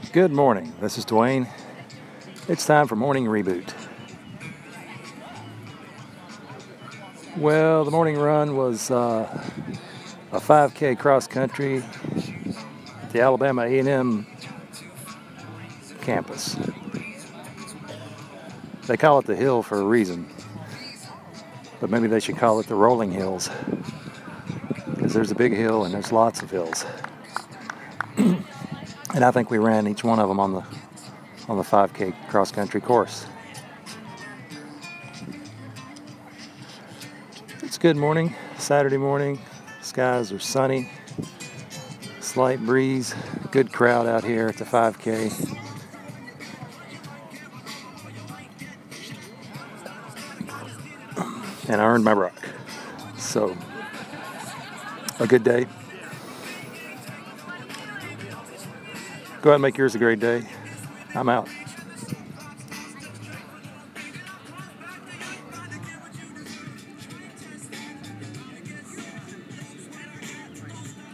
Good morning, this is Dwayne. It's time for Morning Reboot. Well, the morning run was a 5K cross country at the Alabama A&M campus. They call it the hill for a reason, but maybe they should call it the rolling hills, because there's a big hill and there's lots of hills. And I think we ran each one of them on the 5K cross country course. It's a good morning, Saturday morning. Skies are sunny, slight breeze, good crowd out here at the 5K. And I earned my rock. So, a good day. Go ahead and make yours a great day. I'm out.